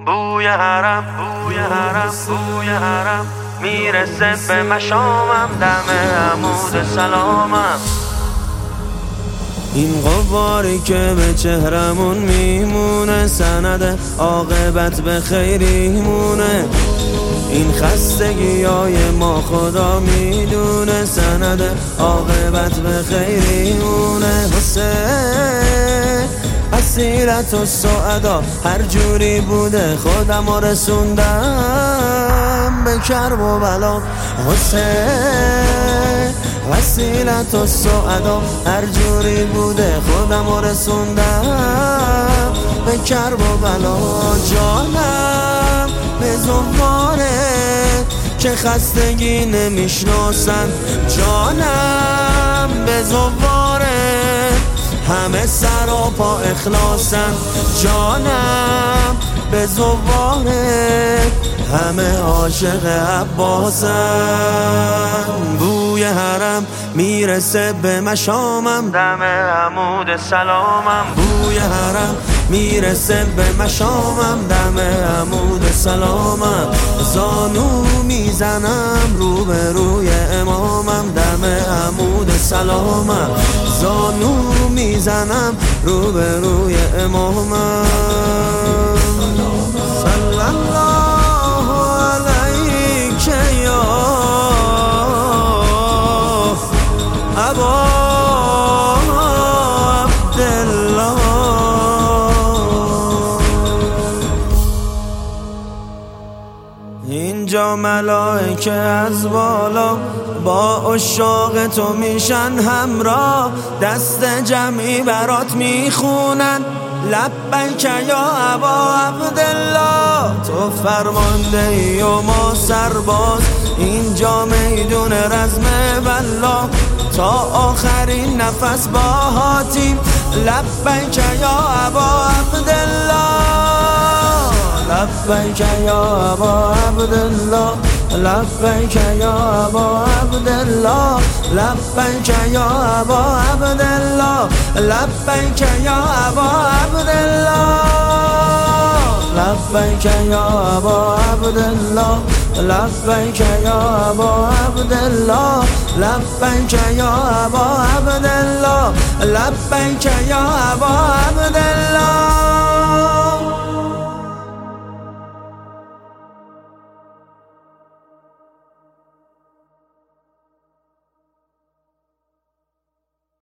بوی حرم بوی حرم بوی حرم میرسه به مشامم، دم عمود سلامم. این غباری که به چهرمون میمونه، سند عاقبت به خیریمونه. این خستگیای ما خدا میدونه، سند عاقبت به خیریمونه. حسین اسیرت و سعدا هر جوری بوده خودم رسوندم به کرب و بلا. حسین وسیلت و سعدا هر جوری بوده خودم رسوندم به کرب و بلا. جانم به زمانه که خستگی نمیشناسن، جانم به زمانه همه سر و پا اخلاصن، جانم به زواره همه عاشق عباسن. بوی حرم میرسه به مشامم، دم عمود سلامم. بوی حرم میرسه به مشامم، دم عمود سلامم. زانو میزنم روبروی امامم، دم عمود سلامم. زانو میزنم روبروی امامم. صلی الله علیک یا ابا عبدالله. اینجا ملائکه از بالا با عشاق تو میشن همراه، دست جمعی برات میخونن لبیک یا ابا عبدالله. تو فرمانده ای و ما سرباز، اینجا میدون رزم بلا. تا آخرین نفس با حاتیم لبیک یا ابا عبدالله. لبیک یا ابا عبدالله، لبیک یا ابا عبدالله، لبیک یا ابا عبدالله، لبیک یا ابا عبدالله، لبیک یا ابا عبدالله، لبیک یا ابا عبدالله، لبیک یا ابا عبدالله، لبیک یا ابا عبدالله.